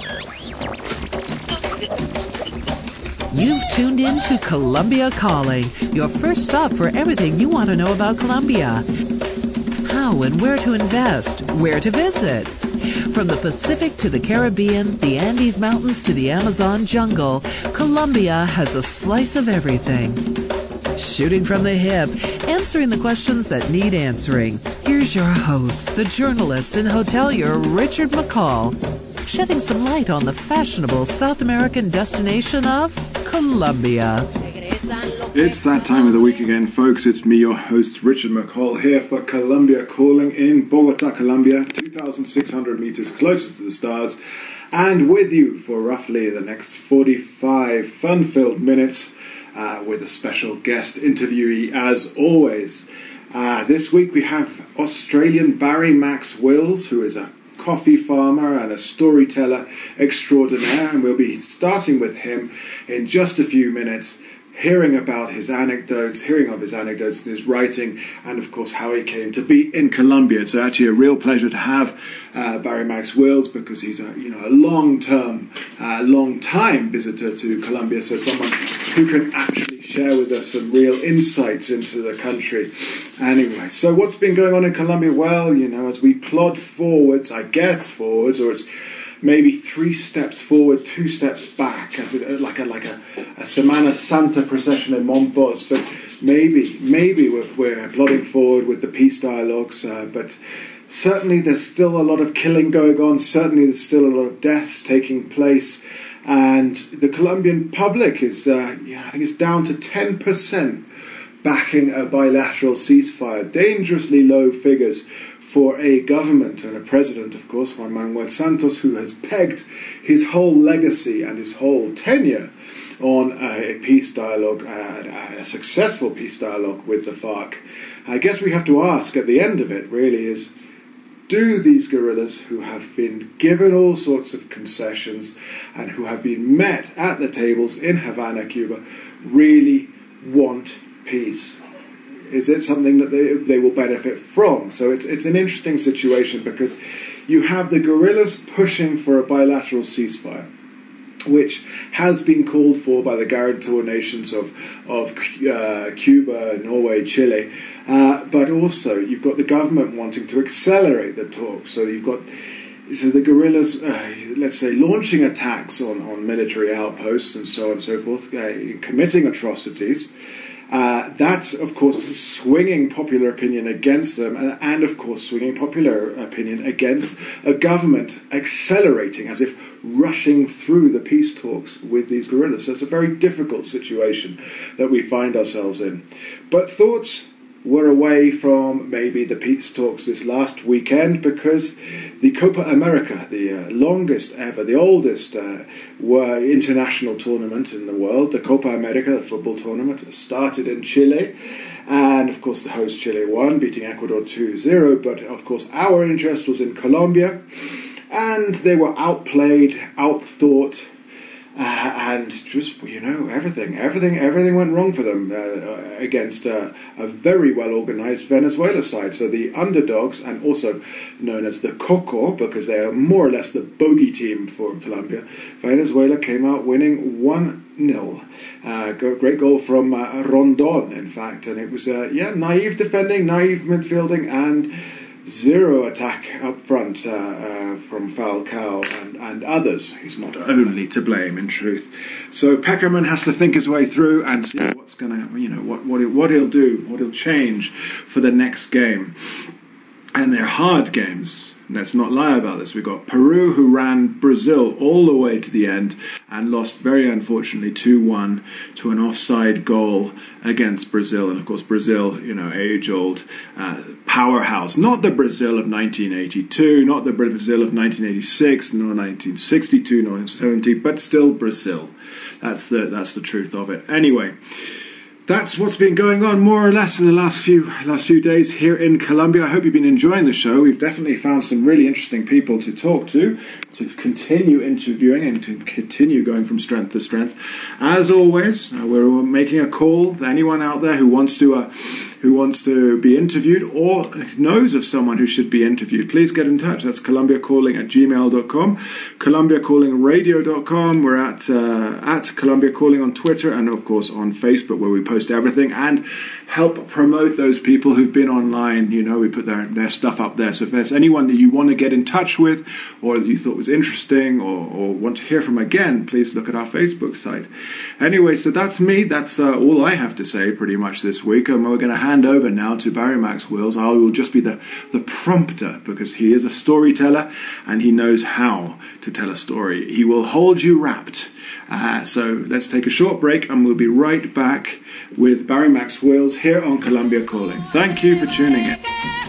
You've tuned in to Colombia Calling, your first stop for everything you want to know about Colombia. How and where to invest, where to visit. From the Pacific to the Caribbean, the Andes Mountains to the Amazon jungle, Colombia has a slice of everything. Shooting from the hip, answering the questions that need answering. Here's your host, the journalist and hotelier Richard McCall, shedding some light on the fashionable South American destination of Colombia. It's that time of the week again, folks. It's me, your host, Richard McCall, here for Colombia Calling in Bogota, Colombia, 2,600 meters closer to the stars, and with you for roughly the next 45 fun-filled minutes with a special guest interviewee, as always. This week we have Australian Barry Max Wills, who is a coffee farmer and a storyteller extraordinaire, and we'll be starting with him in just a few minutes, hearing of his anecdotes in his writing, and of course how he came to be in Colombia. It's actually a real pleasure to have Barry Max Wills, because he's a long-time visitor to Colombia, so someone who can actually share with us some real insights into the country. Anyway, so what's been going on in Colombia? Well, as we plod forwards, or it's maybe 3 steps forward, 2 steps back, as like a Semana Santa procession in Monpós. But maybe we're plodding forward with the peace dialogues. But certainly there's still a lot of killing going on. Certainly there's still a lot of deaths taking place. And the Colombian public is, I think it's down to 10% backing a bilateral ceasefire. Dangerously low figures for a government and a president, of course, Juan Manuel Santos, who has pegged his whole legacy and his whole tenure on a peace dialogue, a successful peace dialogue with the FARC. I guess we have to ask at the end of it, really, is, do these guerrillas, who have been given all sorts of concessions and who have been met at the tables in Havana, Cuba, really want peace? Is it something that they will benefit from? So it's an interesting situation, because you have the guerrillas pushing for a bilateral ceasefire, which has been called for by the guarantor nations of Cuba, Norway, Chile. But also you've got the government wanting to accelerate the talks. So you've got the guerrillas, let's say, launching attacks on military outposts and so on and so forth, committing atrocities. That's, of course, swinging popular opinion against them, and, of course, swinging popular opinion against a government accelerating, as if rushing through the peace talks with these guerrillas. So it's a very difficult situation that we find ourselves in. But thoughts were away from maybe the peace talks this last weekend, because the Copa America, the longest ever, the oldest international tournament in the world, the Copa America, the football tournament, started in Chile. And, of course, the host Chile won, beating Ecuador 2-0. But, of course, our interest was in Colombia. And they were outplayed, outthought, and just, everything went wrong for them against a very well-organised Venezuela side. So the underdogs, and also known as the Coco, because they are more or less the bogey team for Colombia, Venezuela came out winning 1-0. Great goal from Rondon, in fact. And it was, naive defending, naive midfielding, and zero attack up front from Falcao and others. He's not only to blame, in truth. So Peckerman has to think his way through and see what's going to, what he'll do, what he'll change for the next game. And they're hard games. Let's not lie about this. We've got Peru, who ran Brazil all the way to the end and lost, very unfortunately, 2-1 to an offside goal against Brazil. And, of course, Brazil, age-old powerhouse. Not the Brazil of 1982, not the Brazil of 1986, nor 1962, nor 1970, but still Brazil. That's the truth of it. Anyway, that's what's been going on more or less in the last few days here in Colombia. I hope you've been enjoying the show. We've definitely found some really interesting people to talk to continue interviewing and to continue going from strength to strength. As always, we're making a call to anyone out there who wants to be interviewed or knows of someone who should be interviewed. Please get in touch. That's columbiacalling@gmail.com, columbiacallingradio.com. We're at Columbia Calling on Twitter and, of course, on Facebook, where we post everything and help promote those people who've been online. You know, we put their stuff up there. So if there's anyone that you want to get in touch with or that you thought was interesting or want to hear from again, please look at our Facebook site. Anyway, so that's me. That's all I have to say pretty much this week. We're going to hand over now to Barry Max Wills. I will just be the prompter because he is a storyteller and he knows how to tell a story. He will hold you wrapped. So let's take a short break and we'll be right back with Barry Max Wills here on Columbia Calling. Thank you for tuning in.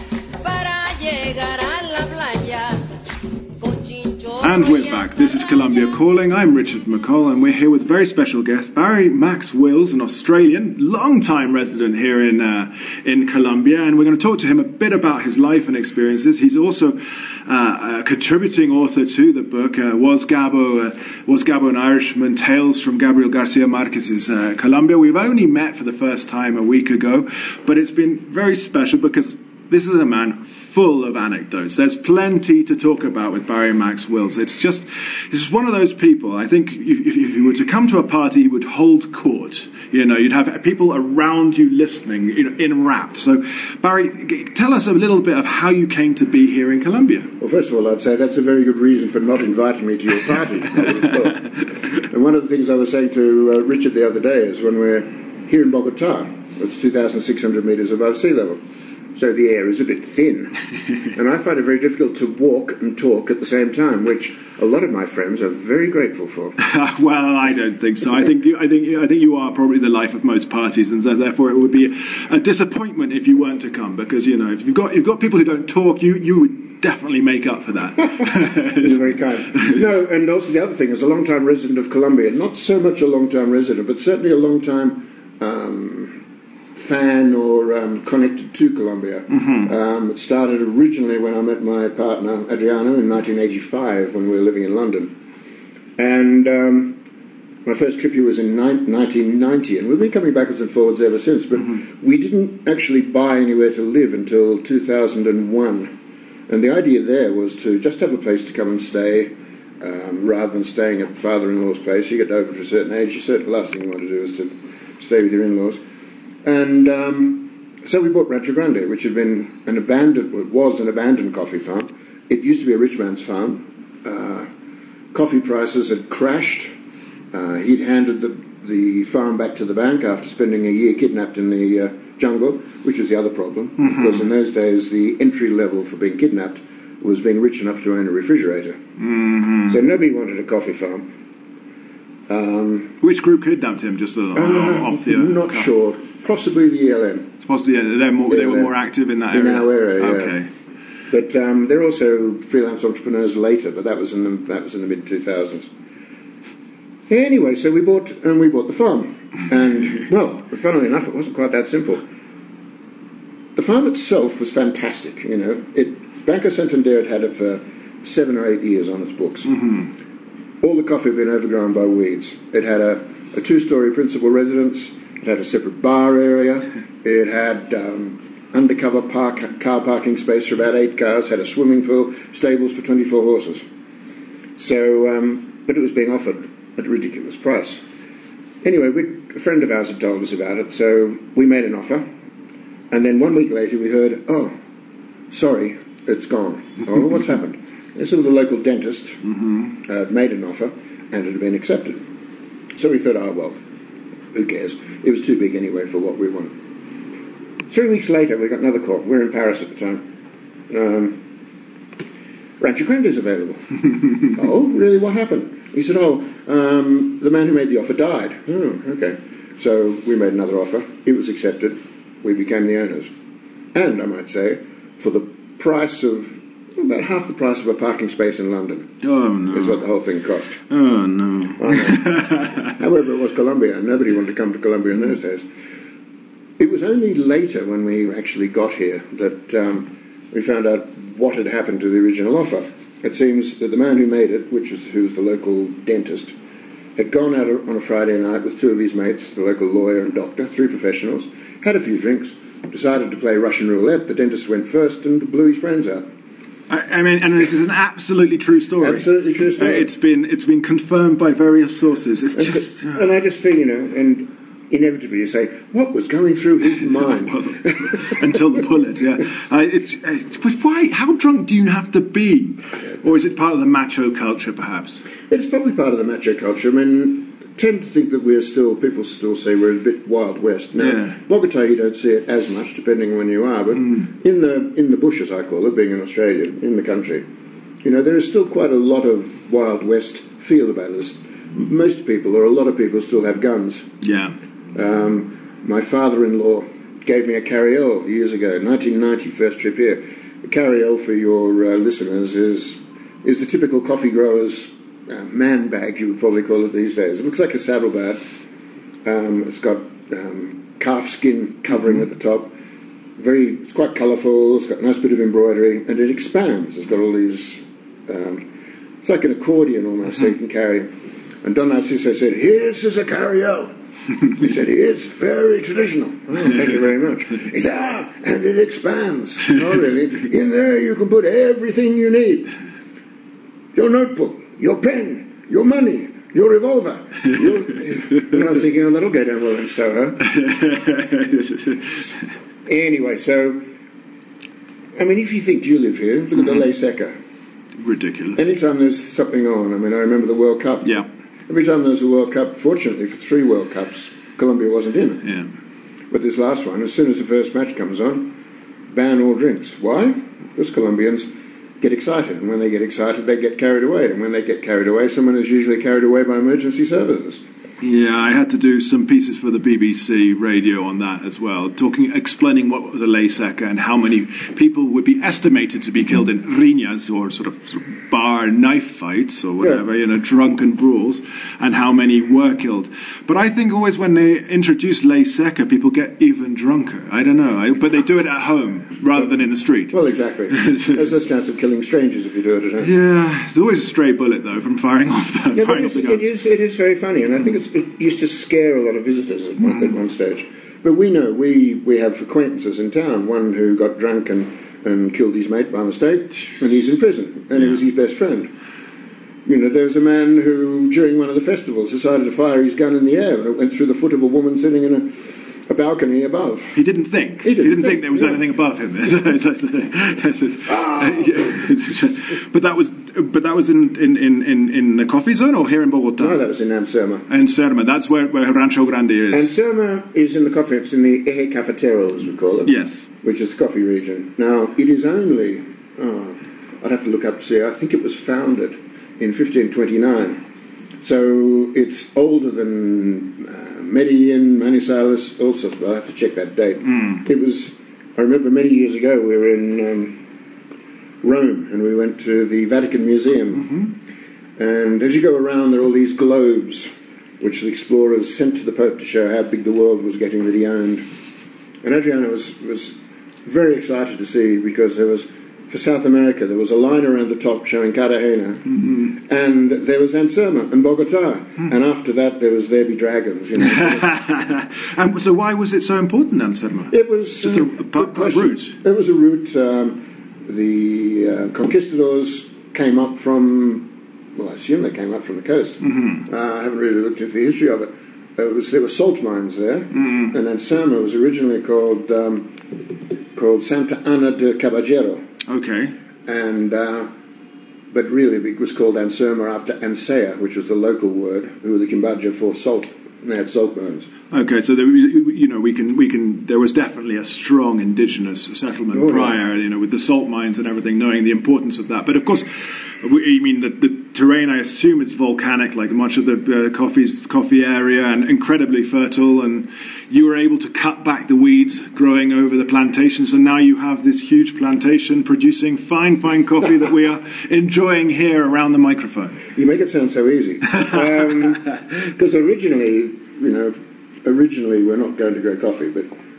And we're back. This is Columbia Calling. I'm Richard McCall, and we're here with a very special guest, Barry Max Wills, an Australian, long-time resident here in Colombia, and we're going to talk to him a bit about his life and experiences. He's also a contributing author to the book, Was Gabo an Irishman? Tales from Gabriel Garcia Marquez's Colombia. We've only met for the first time a week ago, but it's been very special because this is a man full of anecdotes. There's plenty to talk about with Barry Max Wills. It's just one of those people. I think if you were to come to a party, he would hold court. You know, you'd have people around you listening, you know, enwrapped. So, Barry, tell us a little bit of how you came to be here in Colombia. Well, first of all, I'd say that's a very good reason for not inviting me to your party. And one of the things I was saying to Richard the other day is when we're here in Bogota, it's 2,600 meters above sea level. So the air is a bit thin. And I find it very difficult to walk and talk at the same time, which a lot of my friends are very grateful for. Well, I don't think so. I think you are probably the life of most parties, and therefore it would be a disappointment if you weren't to come, because, you know, if you've got people who don't talk, you would definitely make up for that. You're very kind. No, and also the other thing, as a long-time resident of Colombia, not so much a long-time resident, but certainly a long-time fan or connected to Colombia. Mm-hmm. It started originally when I met my partner Adriano in 1985 when we were living in London, and my first trip here was in 1990, and we've been coming backwards and forwards ever since, but we didn't actually buy anywhere to live until 2001, and the idea there was to just have a place to come and stay, rather than staying at father-in-law's place. You get over to a certain age, the last thing you want to do is to stay with your in-laws. And so we bought Rancho Grande, which had been was an abandoned coffee farm. It used to be a rich man's farm. Coffee prices had crashed. He'd handed the farm back to the bank after spending a year kidnapped in the jungle, which was the other problem. Mm-hmm. Because in those days, the entry level for being kidnapped was being rich enough to own a refrigerator. Mm-hmm. So nobody wanted a coffee farm. Which group kidnapped him? Just off the... Not sure. Possibly the ELN. It's possibly, yeah, they were more active in that area. In our area, yeah. Okay. But they're also freelance entrepreneurs later, but that was in the mid-2000s. Anyway, so we bought the farm. And, well, funnily enough, it wasn't quite that simple. The farm itself was fantastic, you know. Banco Santander had it for 7 or 8 years on its books. Mm-hmm. All the coffee had been overgrown by weeds. It had a 2-story principal residence. It had a separate bar area. It had undercover car parking space for about 8 cars. Had a swimming pool, stables for 24 horses. So, but it was being offered at a ridiculous price. Anyway, a friend of ours had told us about it, so we made an offer. And then 1 week later we heard, oh, sorry, it's gone. Oh, what's happened? So the local dentist made an offer, and it had been accepted. So we thought, oh, well, who cares? It was too big anyway for what we wanted. 3 weeks later, we got another call. We were in Paris at the time. Rancho Grande is available. Oh, really? What happened? He said, the man who made the offer died. Oh, okay. So we made another offer. It was accepted. We became the owners. And, I might say, for the price of... about half the price of a parking space in London. Oh, no. Is what the whole thing cost. Oh, no. However, it was Colombia, and nobody wanted to come to Colombia in those days. It was only later, when we actually got here, that we found out what had happened to the original offer. It seems that the man who made it, who was the local dentist, had gone out on a Friday night with two of his mates, the local lawyer and doctor, three professionals, had a few drinks, decided to play Russian roulette. The dentist went first and blew his brains out. I mean, and this is an absolutely true story. Absolutely true story. It's been confirmed by various sources. It's just... And I just feel, and inevitably you say, what was going through his mind? Until the bullet, yeah. But why? How drunk do you have to be? Or is it part of the macho culture, perhaps? It's probably part of the macho culture. I mean, tend to think that people still say we're a bit Wild West. Now, Bogota, you don't see it as much, depending on when you are, but in the bush, as I call it, being in Australia, in the country, there is still quite a lot of Wild West feel about it. Most people, or a lot of people, still have guns. Yeah. My father-in-law gave me a carriole years ago, 1990, first trip here. A carriole, for your listeners, is the typical coffee grower's man bag, you would probably call it these days. It looks like a saddlebag. It's got calf skin covering at the top. It's quite colourful. It's got a nice bit of embroidery, and it expands. It's got all these. It's like an accordion almost, so you can carry. And Don Narciso said, "Here's is a carriole." He said, "It's very traditional." "Oh, thank you very much." He said, "And it expands." "Oh, really? In there you can put everything you need. Your notebook, your pen, your money, your revolver." And I was thinking, that'll go down well in Soho. Anyway, so, I mean, if you think you live here, look at the Ley Seca. Ridiculous. Anytime there's something on, I mean, I remember the World Cup. Yeah. Every time there was a World Cup, fortunately for 3 World Cups, Colombia wasn't in it. Yeah. But this last one, as soon as the first match comes on, ban all drinks. Why? Because Colombians get excited, and when they get excited, they get carried away. And when they get carried away, someone is usually carried away by emergency services. Yeah, I had to do some pieces for the BBC radio on that as well, explaining what was a ley seca and how many people would be estimated to be killed in riñas, or sort of bar knife fights or whatever, drunken brawls, and how many were killed. But I think always when they introduce ley seca, people get even drunker. I don't know, but they do it at home rather than in the street. Well, exactly. There's less chance of killing strangers if you do it at home. Yeah, it's always a stray bullet though from firing off the the guns. It is very funny, and I think it used to scare a lot of visitors at one stage. But we know, we have acquaintances in town, one who got drunk and killed his mate by mistake, and he's in prison, and he was his best friend. There was a man who, during one of the festivals, decided to fire his gun in the air, and it went through the foot of a woman sitting in a balcony above. He didn't think. He didn't think there was anything above him. But that was in the coffee zone, or here in Bogota? No, that was in Anserma. Anserma, that's where Rancho Grande is. Anserma is in the coffee. It's in the Eje Cafetero, as we call it. Yes. Which is the coffee region. Now, it is only, I'd have to look up to see, I think it was founded in 1529. So it's older than Medellin, Manizales, also. I'll have to check that date. It was, I remember many years ago, we were in Rome, and we went to the Vatican Museum. And as you go around, there are all these globes, which the explorers sent to the Pope to show how big the world was getting that he owned. And Adriano was very excited to see, because there was, for South America, there was a line around the top showing Cartagena, and there was Anserma and Bogota, and after that there be dragons. And so why was it so important, Anserma? It was just a route. It was a route. The conquistadors came up from, well, I assume they came up from the coast. I haven't really looked into the history of it. There were salt mines there, and Anserma was originally called Santa Ana de Caballero. Okay. And but really it was called Anserma after Ansea, which was the local word, who were the Kimbaja for salt. And they had salt mines. Okay, so there, we can. There was definitely a strong indigenous settlement prior, with the salt mines and everything, knowing the importance of that. But of course, the terrain. I assume it's volcanic, like much of the coffee area, and incredibly fertile. And you were able to cut back the weeds growing over the plantations, and now you have this huge plantation producing fine coffee that we are enjoying here around the microphone. You make it sound so easy, because originally we're not going to grow coffee, but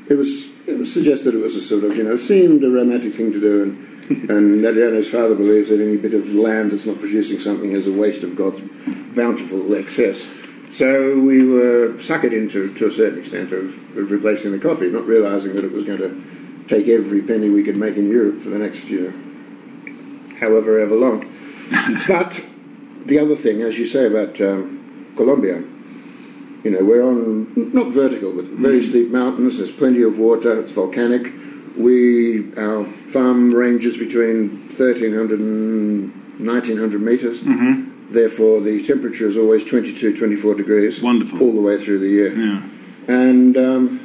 it was suggested it was a sort of, it seemed a romantic thing to do, and Adriano's father believes that any bit of land that's not producing something is a waste of God's bountiful excess. So we were suckered into, to a certain extent, of replacing the coffee, not realising that it was going to take every penny we could make in Europe for the next, however ever long. But the other thing, as you say about Colombia, we're on, not vertical, but very steep mountains, there's plenty of water, it's volcanic. Our farm ranges between 1,300 and 1,900 metres. Mm-hmm. Therefore, the temperature is always 22, 24 degrees. Wonderful. All the way through the year. Yeah. And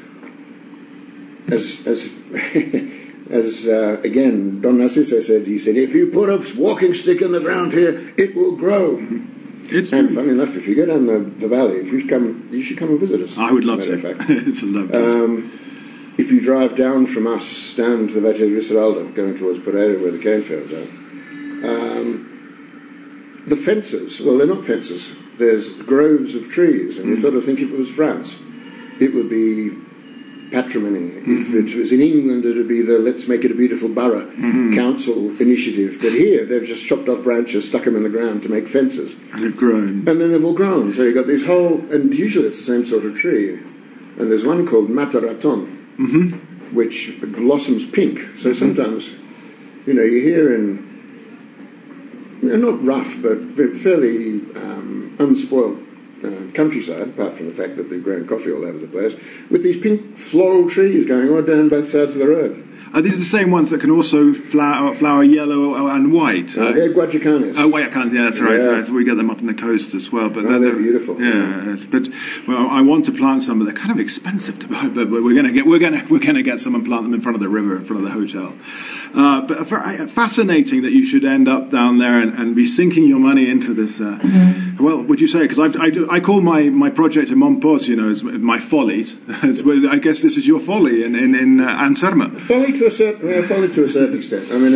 as again, Don Narciso said, he said, if you put a walking stick in the ground here, it will grow. It's true. And funny enough, if you go down the valley, you should come and visit us. I would love to. It's a lovely if you drive down from us, down to the Valle de Risaralda, going towards Pereira, where the cane fields are, the fences, well, they're not fences. There's groves of trees, and you sort of think if it was France, it would be patrimony. If it was in England, it would be the Let's Make It a Beautiful Borough council initiative. But here, they've just chopped off branches, stuck them in the ground to make fences. And they've grown. And then they've all grown. So you've got these whole, and usually it's the same sort of tree. And there's one called Mataraton, which blossoms pink. So sometimes, you hear in, not rough, but fairly unspoiled countryside, apart from the fact that they've grown coffee all over the place, with these pink floral trees going right down both sides of the road. Are these the same ones that can also flower yellow and white? They're Guayacanes. Guayacanes, yeah, that's right. Yeah. So we get them up on the coast as well. But they're beautiful. Yeah, but I want to plant some, but they're kind of expensive to buy. But we're gonna get some and plant them in front of the river, in front of the hotel. But fascinating that you should end up down there and be sinking your money into this. Well, would you say? Because I call my project in Montpos, as my follies. I guess this is your folly in Anserma. Folly to a certain extent. I mean,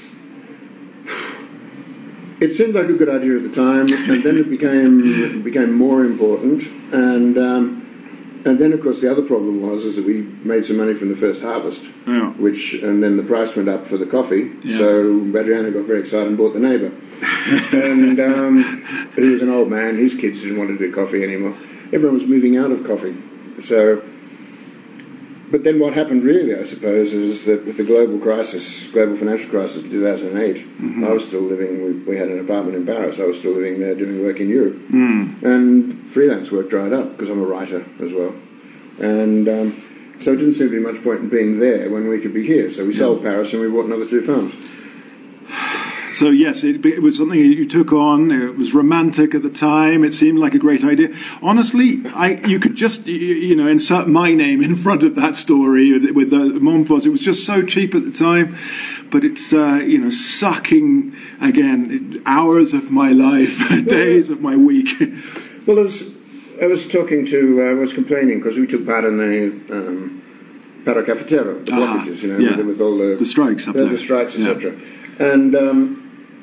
it seemed like a good idea at the time, and then it became more important, and then of course the other problem was that we made some money from the first harvest, and then the price went up for the coffee. Yeah. So Adriano got very excited and bought the neighbour, and he was an old man. His kids didn't want to do coffee anymore. Everyone was moving out of coffee, so. But then what happened really, I suppose, is that with the global financial crisis of 2008, I was still living, we had an apartment in Paris, I was still living there doing work in Europe. And freelance work dried up, because I'm a writer as well. And so it didn't seem to be much point in being there when we could be here. So we sold Paris and we bought another 2 farms. So yes, it was something you took on. It was romantic at the time. It seemed like a great idea. Honestly, you could just insert my name in front of that story with the Montpos. It was just so cheap at the time, but it's sucking again hours of my life, days of my week. Well, I was complaining because we took part in the Paro Cafetero, the blockages, with all the strikes up there. The strikes, etc. And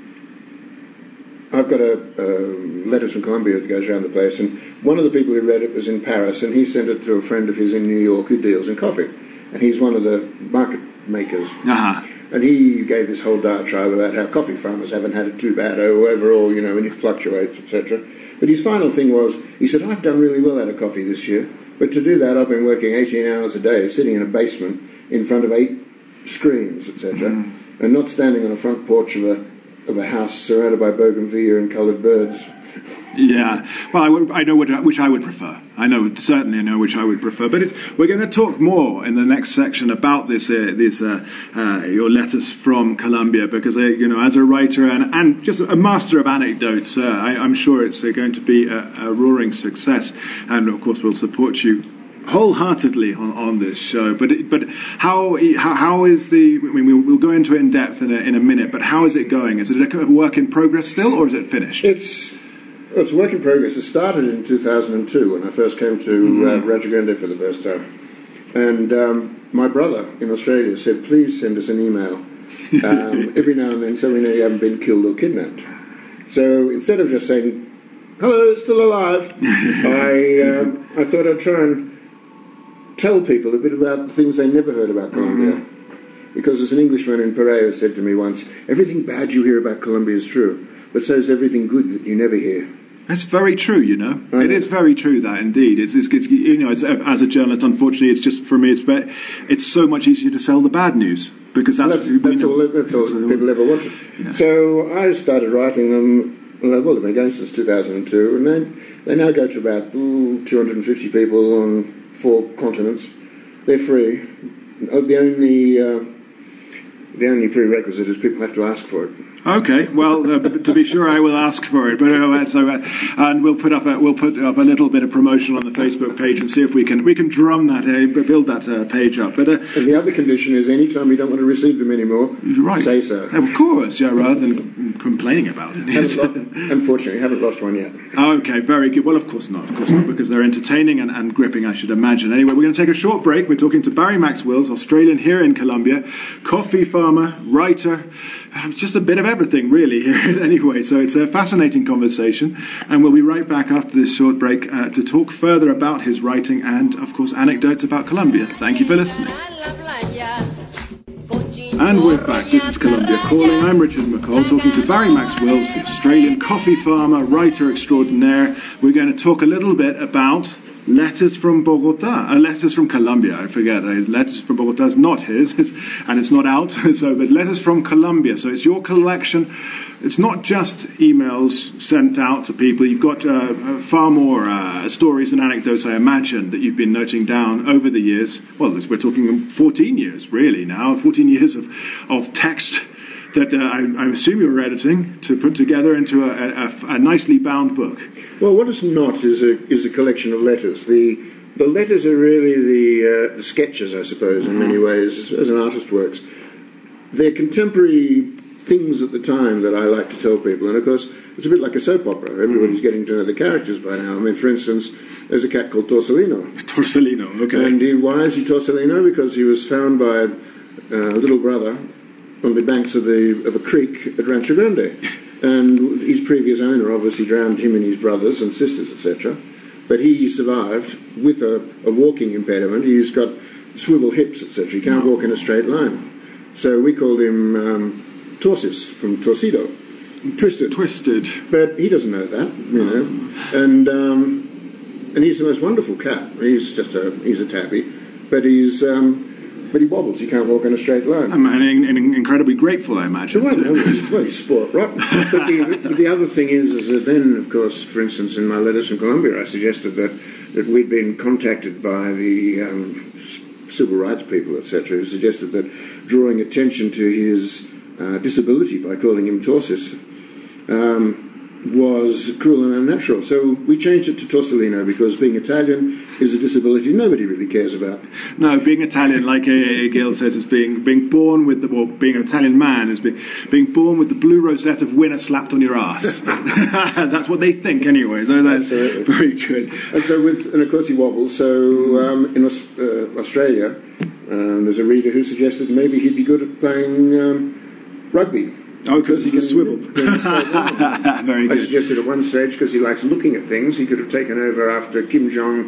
I've got letters from Colombia that goes around the place, and one of the people who read it was in Paris, and he sent it to a friend of his in New York who deals in coffee, and he's one of the market makers. And he gave this whole diatribe about how coffee farmers haven't had it too bad overall, and it fluctuates, etc. But his final thing was, he said, I've done really well out of coffee this year, but to do that I've been working 18 hours a day, sitting in a basement in front of 8 screens, etc., and not standing on a front porch of a house surrounded by bougainvillea and coloured birds. Yeah, well, I know which I would prefer. Certainly know which I would prefer. But we're going to talk more in the next section about this your letters from Colombia, because as a writer and just a master of anecdotes, I'm sure it's going to be a roaring success. And of course, we'll support you wholeheartedly on this show. But how is we'll go into it in depth in a minute. But how is it going? Is it a work in progress still, or is it finished? It's a work in progress. It started in 2002 when I first came to Raja Grande for the first time. And my brother in Australia said, please send us an email every now and then so we know you haven't been killed or kidnapped. So instead of just saying, hello, it's still alive, I thought I'd try and tell people a bit about things they never heard about Colombia. Because as an Englishman in Pereira said to me once, everything bad you hear about Colombia is true, but so is everything good that you never hear. That's very true, you know. It is very true, that indeed. It's you know, as a journalist, unfortunately, it's just for me. It's so much easier to sell the bad news because that's all people ever wanted. Yeah. So I started writing them. Well, they've been going since 2002, and they now go to about 250 people on 4 continents. They're free. The only prerequisite is people have to ask for it. Okay, well, to be sure, I will ask for it. But and we'll put up a little bit of promotion on the Facebook page and see if we can drum that, build that page up. But and the other condition is, any time you don't want to receive them anymore, right. Say so. Of course, yeah, rather than complaining about it. Unfortunately, haven't lost one yet. Okay, very good. Well, of course not, because they're entertaining and gripping, I should imagine. Anyway, we're going to take a short break. We're talking to Barry Max Wills, Australian here in Colombia, coffee farmer, writer, just a bit of everything really here anyway. So it's a fascinating conversation, and we'll be right back after this short break to talk further about his writing and, of course, anecdotes about Colombia. Thank you for listening. And we're back. This is Colombia Calling. I'm Richard McCall, talking to Barry Max Wills, the Australian coffee farmer, writer extraordinaire. We're going to talk a little bit about Letters from Bogota, Letters from Colombia, I forget. Letters from Bogota is not his, and it's not out, but Letters from Colombia. So it's your collection. It's not just emails sent out to people. You've got far more stories and anecdotes, I imagine, that you've been noting down over the years. Well, we're talking 14 years, really, now. 14 years of text that I assume you're editing to put together into a nicely bound book. Well, what it's not is a collection of letters. The letters are really the sketches, I suppose, in many ways, as an artist works. They're contemporary things at the time that I like to tell people. And, of course, it's a bit like a soap opera. Everybody's getting to know the characters by now. I mean, for instance, there's a cat called Torcelino. Torcelino, okay. And why is he Torcelino? Because he was found by a little brother on the banks of a creek at Rancho Grande. And his previous owner obviously drowned him and his brothers and sisters, etc. But he survived with a walking impediment. He's got swivel hips, etc. He can't walk in a straight line. So we called him Torsis, from Torcido. Twisted. But he doesn't know that, you know. And he's the most wonderful cat. He's a tabby. But but he wobbles. He can't walk in a straight line. And incredibly grateful, I imagine. Well, he's sport, right? But the other thing is that then, of course, for instance, in my Letters from Colombia, I suggested that we'd been contacted by the civil rights people, etc., who suggested that drawing attention to his disability by calling him Torsis was cruel and unnatural. So we changed it to Torcelino because being Italian is a disability nobody really cares about. No, being Italian, like Gail says, is being born with being an Italian man is being born with the blue rosette of winner slapped on your ass. That's what they think anyway. So that's very good. And so and of course he wobbles. So in Australia, there's a reader who suggested maybe he'd be good at playing rugby. Oh, because he can swivel. Very good. I suggested at one stage, because he likes looking at things, he could have taken over after Kim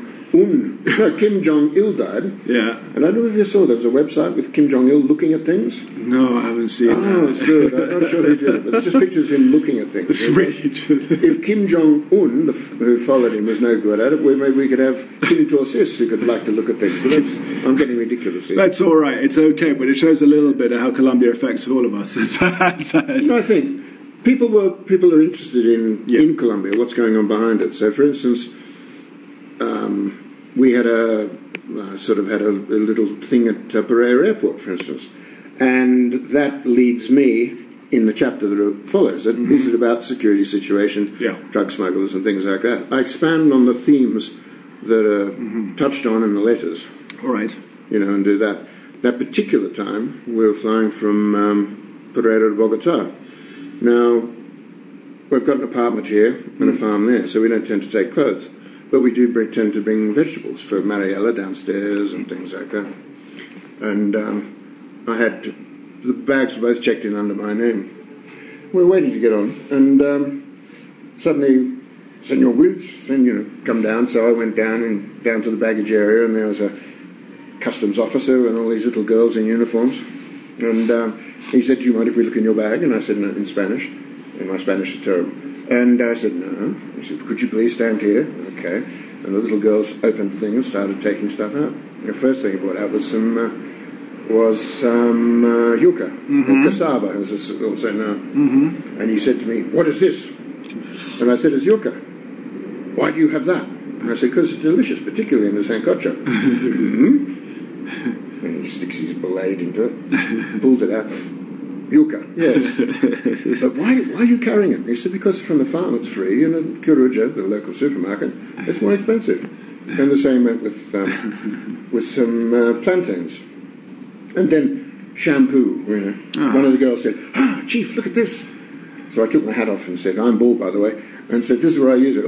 Jong-il died. Yeah. And I don't know if you saw, there was a website with Kim Jong-il looking at things. No, I haven't seen that. Oh, it's good. I'm not sure who did it, but it's just pictures of him looking at things. It's really true. If Kim Jong-un, who followed him, was no good at it, maybe we could have Kim Torsis, who could like to look at things. But I'm getting ridiculous here. That's all right. It's okay, but it shows a little bit of how Colombia affects all of us. No, I think people are interested in Colombia, what's going on behind it. So, for instance, we had a little thing at Pereira Airport, for instance, and that leads me in the chapter that follows. Is it about security situation, drug smugglers and things like that? I expand on the themes that are touched on in the letters. All right. You know, and do that. That particular time, we were flying from Pereira to Bogota. Now, we've got an apartment here and a farm there, so we don't tend to take clothes. But we do tend to bring vegetables for Mariella downstairs and things like that. And I had the bags were both checked in under my name. We were waiting to get on, and suddenly, Senor Wills, come down. So I went down to the baggage area, and there was a customs officer and all these little girls in uniforms. And he said, "Do you mind if we look in your bag?" And I said, "No," in Spanish. And my Spanish is terrible. And I said, "No." He said, "Could you please stand here?" Okay. And the little girls opened things and started taking stuff out. And the first thing he brought out was some yucca, or cassava, as it's also known. And he said to me, "What is this?" And I said, "It's yucca." "Why do you have that?" And I said, "Because it's delicious, particularly in the sancocho." And he sticks his blade into it, pulls it out. "Yucca, yes." "But why are you carrying it?" He said, "Because from the farm it's free, and at Coruja, the local supermarket, it's more expensive." And the same went with some plantains. And then shampoo, One of the girls said, "Chief, look at this." So I took my hat off and said, "I'm bald, by the way," and said, "This is where I use it."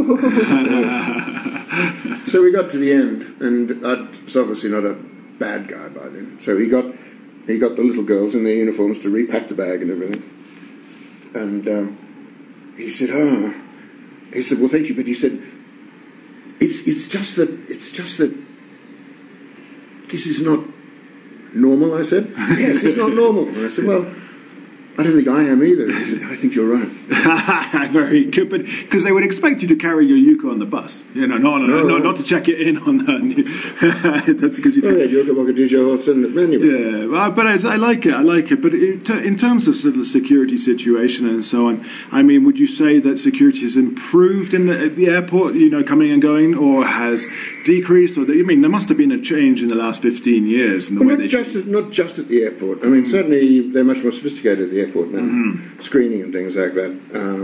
So we got to the end, and I was obviously not a bad guy by then. So he got the little girls in their uniforms to repack the bag and everything. And he said, "Well, thank you," but he said, It's just that this is not normal." I said, "Yes, it's not normal." And I said, "Well, I don't think I am either." And he said, "I think you're right." Very good, but because they would expect you to carry your yucca on the bus, not to check it in on the. That's because you. Oh, yeah, yucca, bocadillo, anyway. Yeah, but I like it. But in terms of sort of the security situation and so on, I mean, would you say that security has improved in the airport, coming and going, or has decreased? Or there must have been a change in the last 15 years in the way not just at the airport. I mean, certainly they're much more sophisticated at the airport now, screening and things like that.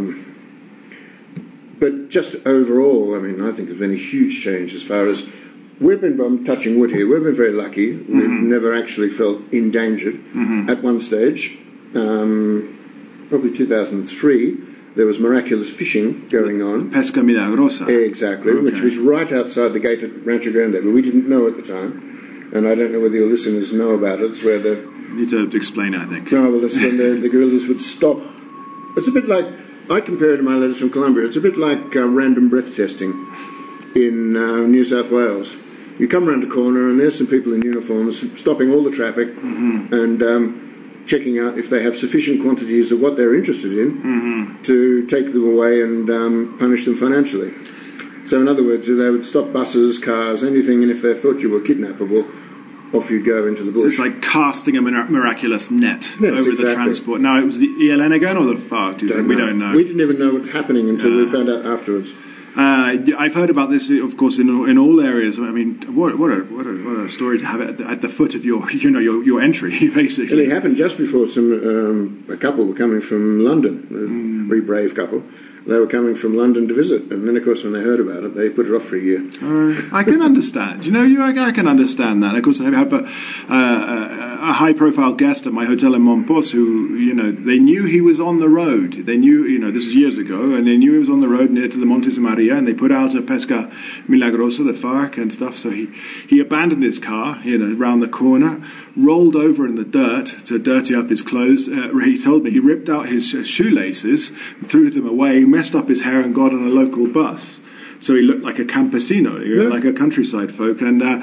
But just overall, I mean, I think there's been a huge change as far as I'm touching wood here. We've been very lucky. We've never actually felt endangered. At one stage, probably 2003, there was miraculous fishing going on. Pesca milagrosa. Exactly, which was right outside the gate at Rancho Grande, but we didn't know at the time. And I don't know whether your listeners know about it. It's where You need to explain it, I think. No, well, that's when the guerrillas would stop. It's a bit like, I compare it to my letters from Colombia, it's a bit like random breath testing in New South Wales. You come around a corner and there's some people in uniforms stopping all the traffic and checking out if they have sufficient quantities of what they're interested in to take them away and punish them financially. So in other words, they would stop buses, cars, anything, and if they thought you were kidnappable, off you'd go into the bush. So it's like casting a miraculous net over the transport. Now, it was the ELN again or the FARC? We don't know. We didn't even know what's happening until we found out afterwards. I've heard about this, of course, in all areas. I mean, what a story to have it at the foot of your entry, basically. Well, it happened just before a couple were coming from London, a very brave couple. They were coming from London to visit, and then, of course, when they heard about it, they put it off for a year. I can understand. I can understand that. Of course, I have a high-profile guest at my hotel in Montpos who, they knew he was on the road. They knew, this is years ago, and they knew he was on the road near to the Montes de Maria, and they put out a Pesca Milagrosa, the FARC and stuff. So he abandoned his car, around the corner, rolled over in the dirt to dirty up his clothes. He told me he ripped out his shoelaces, threw them away, messed up his hair, and got on a local bus. So he looked like a campesino, like a countryside folk.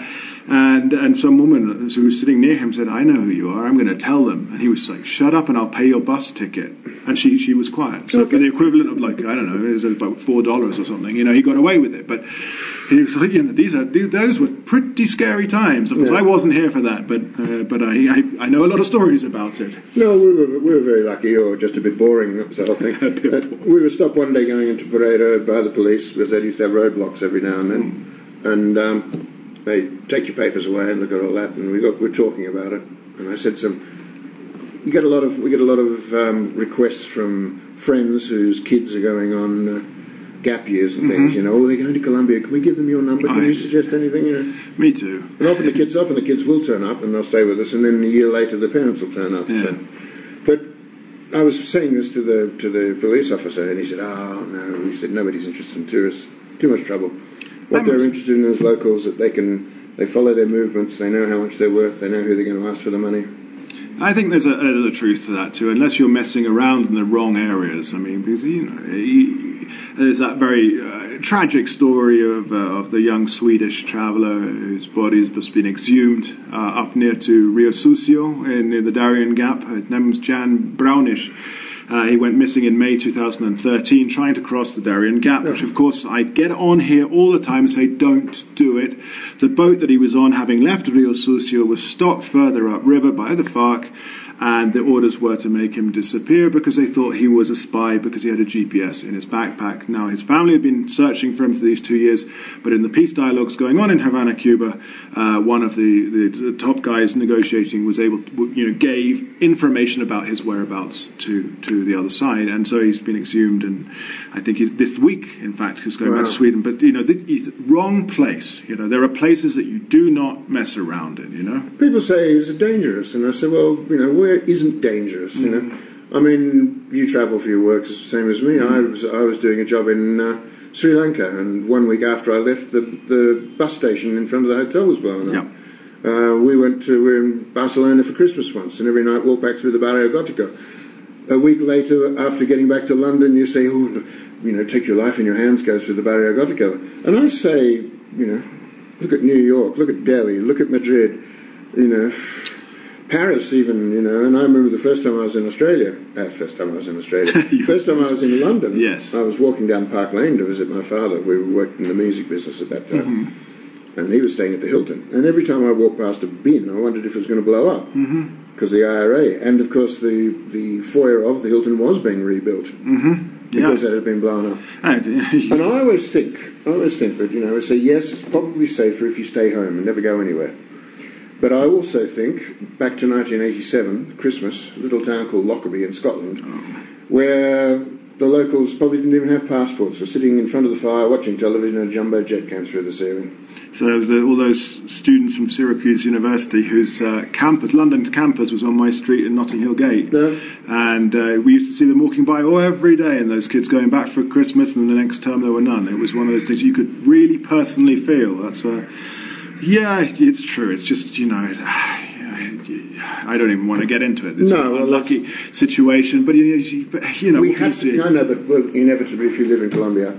And some woman who was sitting near him said, "I know who you are, I'm going to tell them." And he was like, "Shut up and I'll pay your bus ticket." And she was quiet. So for the equivalent of it was about $4 or something, he got away with it. But he was like, those were pretty scary times. Of course, I wasn't here for that, but I know a lot of stories about it. No, we were very lucky, or just a bit boring, that was the whole thing. We were stopped one day going into Pereira by the police, because they used to have roadblocks every now and then. And they take your papers away and look at all that, and we're talking about it. And I said we get a lot of requests from friends whose kids are going on gap years and things. They're going to Colombia. Can we give them your number? Can you suggest anything? Me too. And often the kids will turn up and they'll stay with us, and then a year later the parents will turn up. Yeah. So. But I was saying this to the police officer, and he said, "Oh no," he said, "nobody's interested in tourists. Too much trouble. What they're interested in is locals, that they follow their movements, they know how much they're worth, they know who they're going to ask for the money." I think there's a little truth to that too, unless you're messing around in the wrong areas. I mean, because there's that very tragic story of the young Swedish traveller whose body has just been exhumed up near to Rio Sucio in the Darien Gap. His name was Jan Brownish. He went missing in May 2013 trying to cross the Darien Gap, which of course I get on here all the time and say don't do it. The boat that he was on, having left Rio Sucio, was stopped further upriver by the FARC, and the orders were to make him disappear because they thought he was a spy because he had a GPS in his backpack. Now, his family had been searching for him for these 2 years, but in the peace dialogues going on in Havana, Cuba, one of the top guys negotiating was able to, gave information about his whereabouts to the other side, and so he's been exhumed, and I think this week, in fact, he's going back to Sweden. But, he's wrong place. There are places that you do not mess around in, People say, is it dangerous? And I say, well, where isn't dangerous, I mean, you travel for your work the same as me. I was doing a job in Sri Lanka, and 1 week after I left, the bus station in front of the hotel was blown up. We were in Barcelona for Christmas once, and every night walked back through the Barrio Gótico. A week later, after getting back to London, you say, take your life in your hands, go through the Barrio Gótico. And I say, look at New York, look at Delhi, look at Madrid, Paris even, and I remember the first time I was in Australia, first time I was in London, yes. I was walking down Park Lane to visit my father. We worked in the music business at that time, and he was staying at the Hilton. And every time I walked past a bin, I wondered if it was going to blow up, because the IRA, and of course the foyer of the Hilton was being rebuilt, because it had been blown up. And I always think that, I say, yes, it's probably safer if you stay home and never go anywhere. But I also think, back to 1987, Christmas, a little town called Lockerbie in Scotland, where the locals probably didn't even have passports, were sitting in front of the fire watching television, and a jumbo jet came through the ceiling. So there was all those students from Syracuse University whose London campus was on my street in Notting Hill Gate. Yeah. And we used to see them walking by every day, and those kids going back for Christmas, and the next term there were none. It was one of those things you could really personally feel. That's yeah, it's true. It's just, I don't even want to get into it. It's an unlucky situation, but we have to. I know, but inevitably, if you live in Colombia,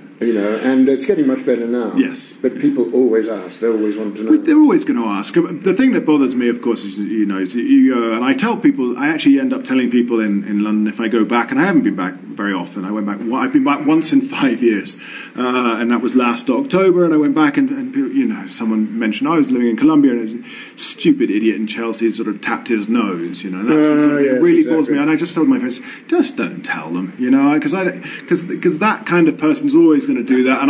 and it's getting much better now. Yes, but people always ask. They always want to know. But they're always going to ask. The thing that bothers me, of course, is and I tell people. I actually end up telling people in London if I go back, and I haven't been back very often. I went back. I've been back once in 5 years, and that was last October. And I went back, and someone mentioned I was living in Colombia, and there's a stupid idiot in Chelsea sort of tapped his nose. That's it really bores me. And I just told my friends, just don't tell them, because that kind of person's always going to do that, and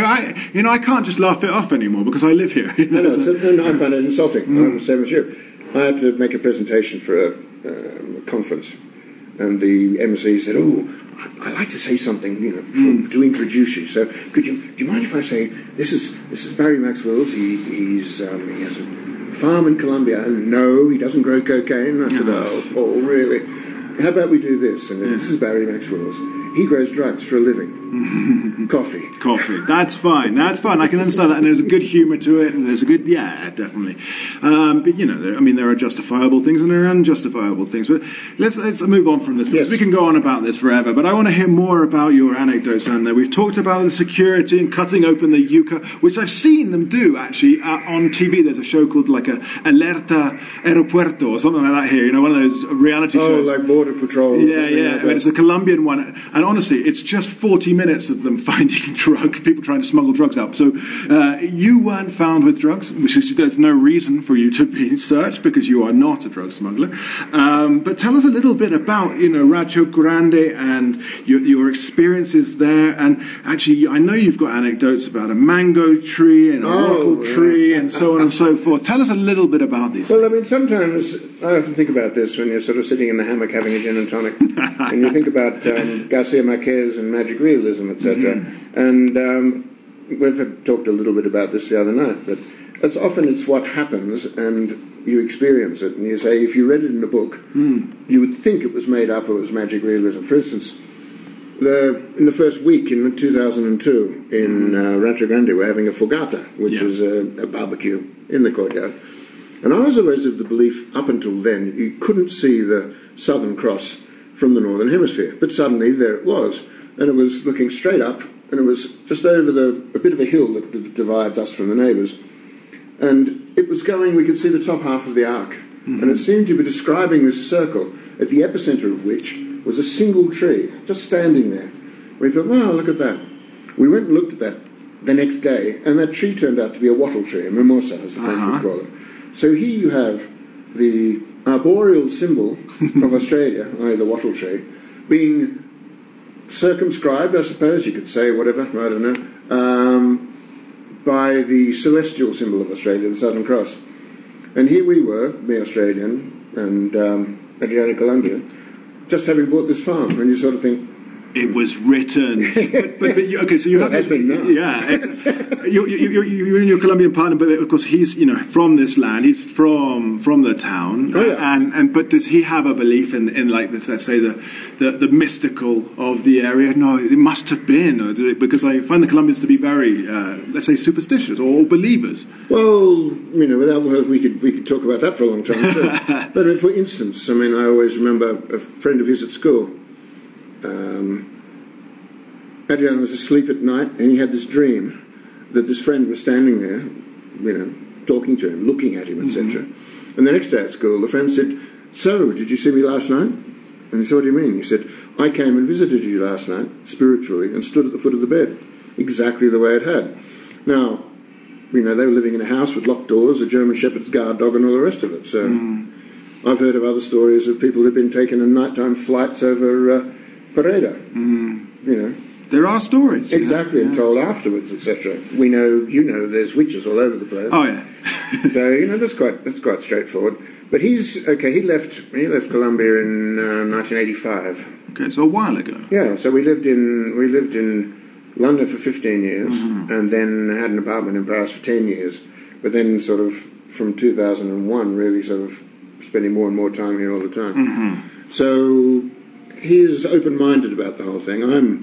I can't just laugh it off anymore because I live here. And I find it insulting. I'm the same as you. I had to make a presentation for a conference, and the MC said, I'd like to say something, to introduce you. So, do you mind if I say this is Barry Maxwells? He has a farm in Colombia, and no, he doesn't grow cocaine. And I said, Paul, really? How about we do this? And this is Barry Maxwells. He grows drugs for a living. Coffee. That's fine. I can understand that. And there's a good humour to it. And there's a good, definitely. But, there are justifiable things and there are unjustifiable things. But let's move on from this, because we can go on about this forever. But I want to hear more about your anecdotes, Anna. We've talked about the security and cutting open the yucca, which I've seen them do, actually, on TV. There's a show called, Alerta Aeropuerto or something like that here. One of those reality shows. Oh, like Border Patrol. Yeah. It's a Colombian one. And honestly, it's just 40 minutes of them finding people trying to smuggle drugs out. So you weren't found with drugs, which is, there's no reason for you to be searched because you are not a drug smuggler. But tell us a little bit about, Rancho Grande and your experiences there. And actually, I know you've got anecdotes about a mango tree and a wattle tree and so on and so forth. Tell us a little bit about these things. Sometimes I often think about this when you're sort of sitting in the hammock having a gin and tonic, and you think about Garcia Marquez and magic realism, etc. And we've talked a little bit about this the other night, but as often it's what happens and you experience it, and you say, if you read it in a book, you would think it was made up or it was magic realism. For instance, in the first week in 2002 in Rancho Grande, we're having a fogata, which is a barbecue in the courtyard. And I was always of the belief, up until then, you couldn't see the Southern Cross from the Northern Hemisphere. But suddenly there it was. and it was looking straight up, and it was just over a bit of a hill that divides us from the neighbours. And it was going, we could see the top half of the arc, and it seemed to be describing this circle, at the epicentre of which was a single tree, just standing there. We thought, wow, look at that. We went and looked at that the next day, and that tree turned out to be a wattle tree, a mimosa, as the French would call it. So here you have the arboreal symbol of Australia, i.e. the wattle tree, being circumscribed, I suppose you could say, whatever, I don't know, by the celestial symbol of Australia, the Southern Cross. And here we were, me Australian, and Adriana Columbia, just having bought this farm, and you sort of think, it was written. but okay, so you have this. You're in your Colombian partner, but of course he's from this land. He's from the town. Oh, yeah. But does he have a belief in like this, let's say the mystical of the area? No, it must have been, because I find the Colombians to be very let's say superstitious or believers. Well, without words, we could talk about that for a long time. But for instance, I always remember a friend of his at school. Adrian was asleep at night, and he had this dream that this friend was standing there, talking to him, looking at him, etc. And the next day at school, the friend said, "So, did you see me last night?" And he said, "What do you mean?" He said, "I came and visited you last night, spiritually, and stood at the foot of the bed, exactly the way it had." Now, they were living in a house with locked doors, a German Shepherd's guard dog, and all the rest of it. So I've heard of other stories of people who've been taken on nighttime flights over Pareda, There are stories. Exactly, and told afterwards, etc. We know, there's witches all over the place. Oh, yeah. So, that's quite straightforward. But he left Colombia in 1985. Okay, so a while ago. Yeah, so we lived in London for 15 years, and then had an apartment in Paris for 10 years. But then sort of from 2001, really sort of spending more and more time here all the time. So he is open-minded about the whole thing. I'm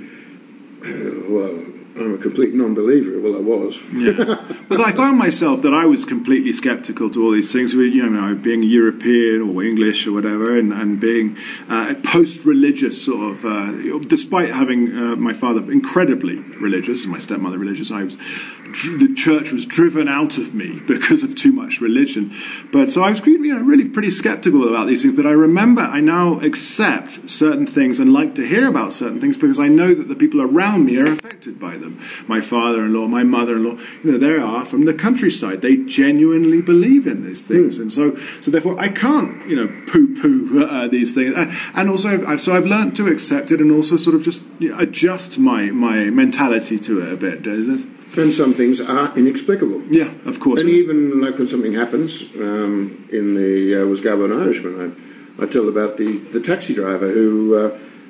a complete non-believer. Well, I was. Yeah. But I found myself that I was completely sceptical to all these things. Being European or English or whatever, and being post-religious sort of. Despite having my father incredibly religious and my stepmother religious, the church was driven out of me because of too much religion. But so I was really pretty skeptical about these things. But I remember I now accept certain things and like to hear about certain things because I know that the people around me are affected by them. My father-in-law, my mother-in-law, they are from the countryside. They genuinely believe in these things. And so therefore I can't, poo-poo these things. And also, I've learned to accept it and also sort of just adjust my mentality to it a bit. And some things are inexplicable. Yeah, of course. And even like when something happens in the Was Garbo an Irishman, I tell about the taxi driver who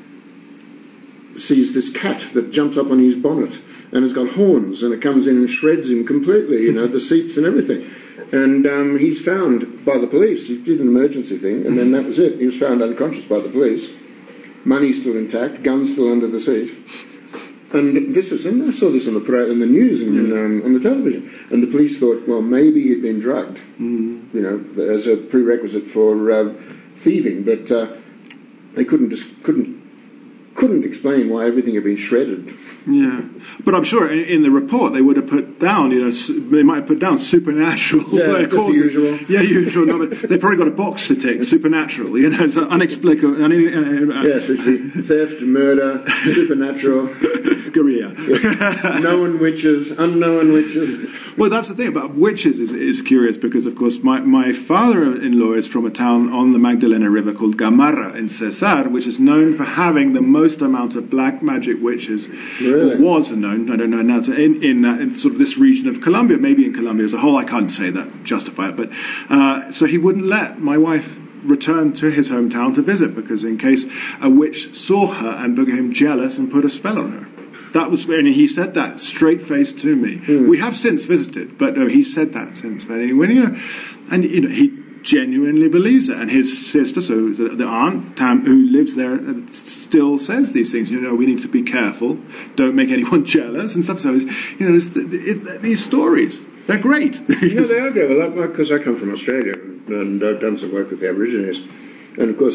sees this cat that jumps up on his bonnet and has got horns, and it comes in and shreds him completely, the seats and everything. And he's found by the police. He did an emergency thing, and then that was it. He was found unconscious by the police. Money still intact, gun still under the seat. And I saw this on the news and on the television. And the police thought, well, maybe he'd been drugged, as a prerequisite for thieving. But they couldn't explain why everything had been shredded. Yeah, but I'm sure in the report they would have put down, they might have put down supernatural causes. The usual. Yeah, usual. No, they probably got a box to tick, supernatural. It's unexplicable. Yes, which would be theft, murder, supernatural. Korea. Yes. Known witches, unknown witches. Well, that's the thing about witches is curious because, of course, my father-in-law is from a town on the Magdalena River called Gamarra in Cesar, which is known for having the most amount of black magic witches. Really? Or was known, I don't know now, in sort of this region of Colombia, maybe in Colombia as a whole. I can't say that, justify it, but so he wouldn't let my wife return to his hometown to visit because in case a witch saw her and became jealous and put a spell on her. That was, and he said that straight-faced to me. We have since visited, but he said that since. But he genuinely believes it. And his sister, so the aunt, Tam, who lives there, still says these things. We need to be careful. Don't make anyone jealous and stuff. So, these stories, they're great. They are great. Well, because I come from Australia and I've done some work with the Aborigines. And, of course,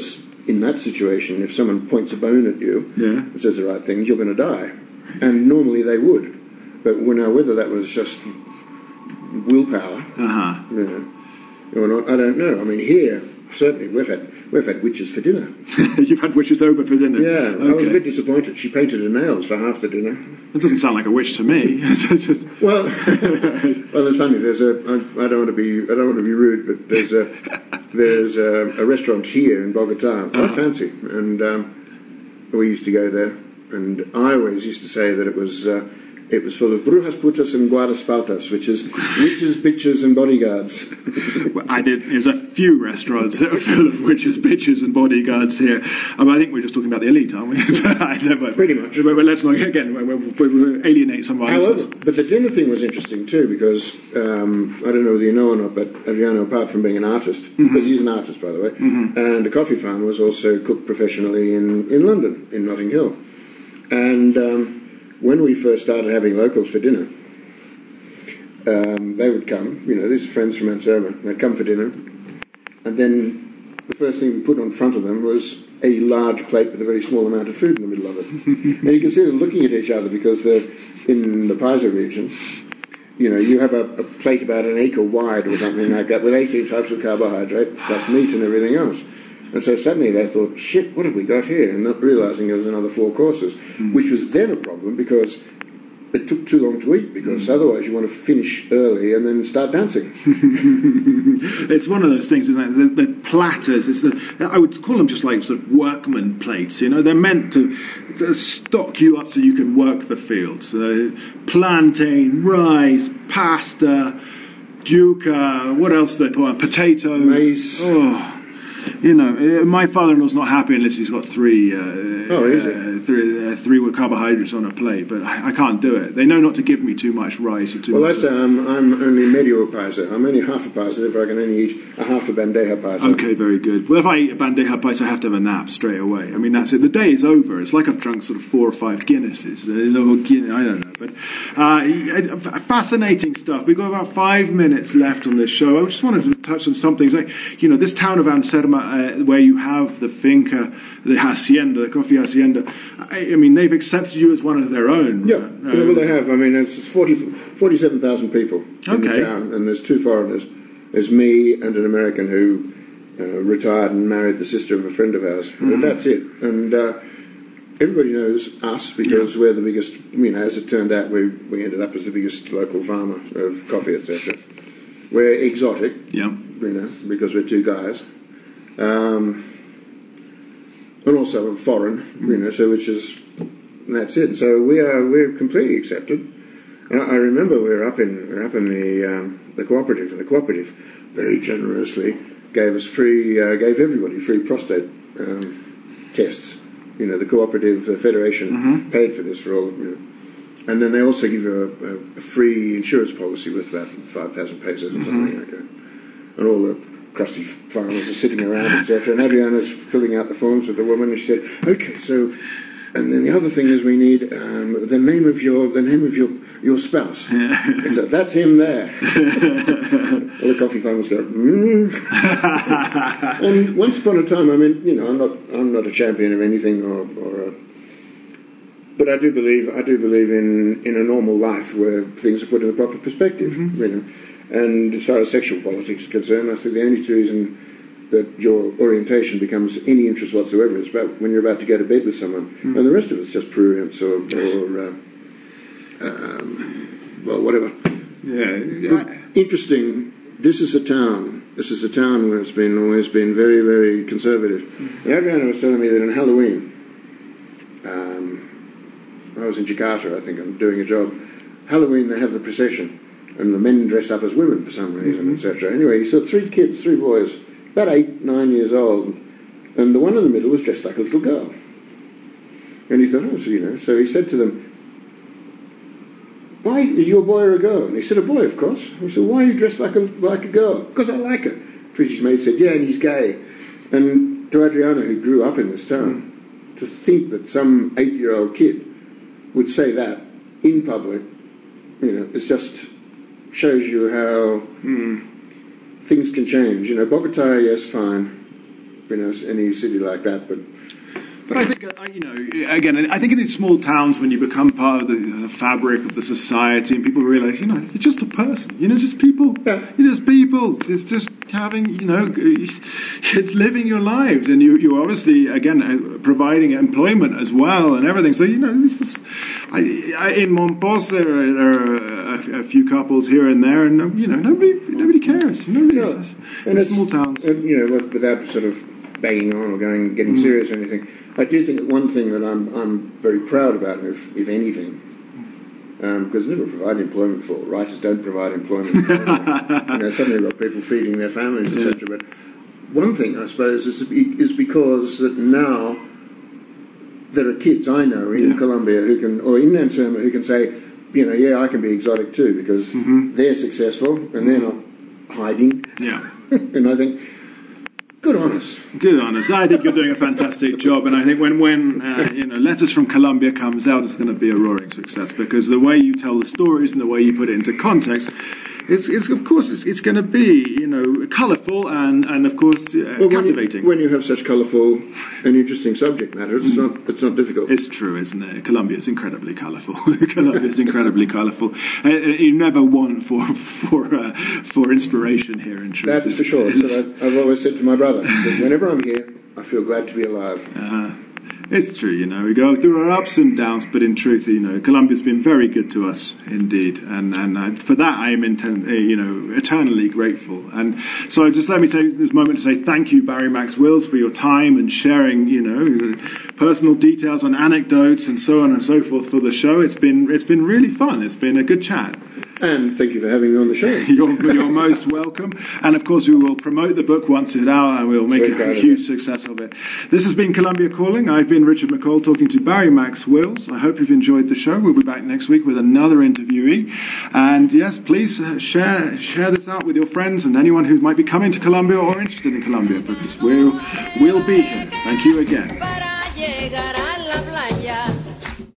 in that situation, if someone points a bone at you and says the right things, you're going to die. And normally they would. But whether that was just willpower, or not, I don't know. I mean, here, certainly, we've had witches for dinner. You've had witches over for dinner? Yeah, okay. I was a bit disappointed. She painted her nails for half the dinner. That doesn't sound like a witch to me. Well, it's funny. I don't want to be rude, but there's a restaurant here in Bogota, quite fancy, and we used to go there, and I always used to say that it was full of brujas, putas, and guardaespaldas, which is witches, bitches, and bodyguards. There's a few restaurants that are full of witches, bitches, and bodyguards here. I think we're just talking about the elite, aren't we? Pretty much. But let's not, again, we'll alienate some of our listeners. But the dinner thing was interesting too, because I don't know whether you know or not, but Adriano, apart from being an artist, because he's an artist, by the way, and a coffee farmer, was also cooked professionally in London, in Notting Hill. And when we first started having locals for dinner, they would come, these are friends from Anselma, they'd come for dinner, and then the first thing we put on front of them was a large plate with a very small amount of food in the middle of it. And you can see them looking at each other, because in the Pisa region, you have a plate about an acre wide or something like that with 18 types of carbohydrate, plus meat and everything else. And so suddenly they thought, shit, what have we got here? And not realising there was another 4 courses, which was then a problem, because it took too long to eat, because otherwise you want to finish early and then start dancing. It's one of those things, isn't it? The platters, I would call them just like sort of workman plates, They're meant to stock you up so you can work the field. So plantain, rice, pasta, juca, what else do they put on? Potato. Maize. Oh. My father-in-law's not happy unless he's got three carbohydrates on a plate, but I can't do it. They know not to give me too much rice or too much. Well, I say I'm only medio paisa. I'm only half a paisa if I can only eat a half a bandeja paisa. Okay, very good. Well, if I eat a bandeja paisa, I have to have a nap straight away. I mean, that's it. The day is over. It's like I've drunk sort of 4 or 5 Guinnesses. I don't know. But fascinating stuff. We've got about 5 minutes left on this show. I just wanted to touch on something. Like, this town of Anserma, where you have the finca, the hacienda, the coffee hacienda, I mean, they've accepted you as one of their own. Yeah, well, they have. I mean, it's 47,000 people in the town, and there's 2 foreigners. There's me and an American who retired and married the sister of a friend of ours. And that's it. And everybody knows us, because we're the biggest, as it turned out, we ended up as the biggest local farmer of coffee, etc. We're exotic, because we're 2 guys. And also foreign, so that's it. So we're completely accepted. And I remember we were up in the cooperative, and the cooperative very generously gave everybody free prostate tests. The cooperative federation paid for this for all of them. And then they also give you a free insurance policy with about 5,000 pesos or something like that. And all the crusty farmers are sitting around, etc. And Adriana's filling out the forms with the woman, and she said, "Okay, so, and then the other thing is we need the name of your spouse." So that's him there. All the coffee farmers go, And once upon a time, I mean, I'm not a champion of anything, but I do believe in a normal life where things are put in the proper perspective, And as far as sexual politics is concerned, I think the only reason that your orientation becomes any interest whatsoever is about when you're about to go to bed with someone. And the rest of it's just prurience or whatever. Yeah. Interesting. This is a town where it's always been very, very conservative. And Adriana was telling me that on Halloween, I was in Jakarta, I think, I'm doing a job. Halloween, they have the procession. And the men dress up as women for some reason, etc. Anyway, he saw 3 boys, about 8, 9 years old, and the one in the middle was dressed like a little girl. And he thought, so he said to them, "Why, are you a boy or a girl?" And he said, "A boy, of course." He said, "Why are you dressed like a girl?" "Because I like her." Trish's mate said, "Yeah, and he's gay." And to Adriana, who grew up in this town, to think that some 8-year-old kid would say that in public, it's just shows you how things can change. Bogota, yes, fine, any city like that, but I think, again, I think in these small towns, when you become part of the fabric of the society, and people realise, you're just a person, just people. Yeah. You're just people. It's just having, it's living your lives, and you're obviously, again, providing employment as well and everything. So, it's just, in Montpos, there are a few couples here and there, and, nobody cares. It's small towns. Without sort of banging on or getting serious or anything, I do think that one thing that I'm very proud about, if anything, because never provided employment before. Writers don't provide employment. Suddenly you've got people feeding their families, etc. But one thing, I suppose, is because that now there are kids I know in Colombia or in Nansema who can say, I can be exotic too, because they're successful and they're not hiding. Yeah. And I think, good on us. Good on us. I think you're doing a fantastic job, and I think when Letters from Colombia comes out, it's going to be a roaring success, because the way you tell the stories and the way you put it into context, it's going to be colourful and of course captivating. When you have such colourful and interesting subject matter, it's not difficult. It's true, isn't it? Colombia is incredibly colourful. Colombia is incredibly colourful. You never want for inspiration here in truth. That's for sure. So I've always said to my brother that whenever I'm here, I feel glad to be alive. It's true, we go through our ups and downs, but in truth, Colombia's been very good to us indeed, and for that I am eternally grateful. And so just let me take this moment to say thank you, Barry Max Wills, for your time and sharing, personal details and anecdotes and so on and so forth for the show. It's been really fun. It's been a good chat. And thank you for having me on the show. You're most welcome. And of course, we will promote the book once it's out, and we'll make a huge success of it. This has been Colombia Calling. I've been Richard McCall talking to Barry Max Wills. I hope you've enjoyed the show. We'll be back next week with another interviewee. And yes, please share this out with your friends and anyone who might be coming to Colombia or interested in Colombia, because we'll be here. Thank you again.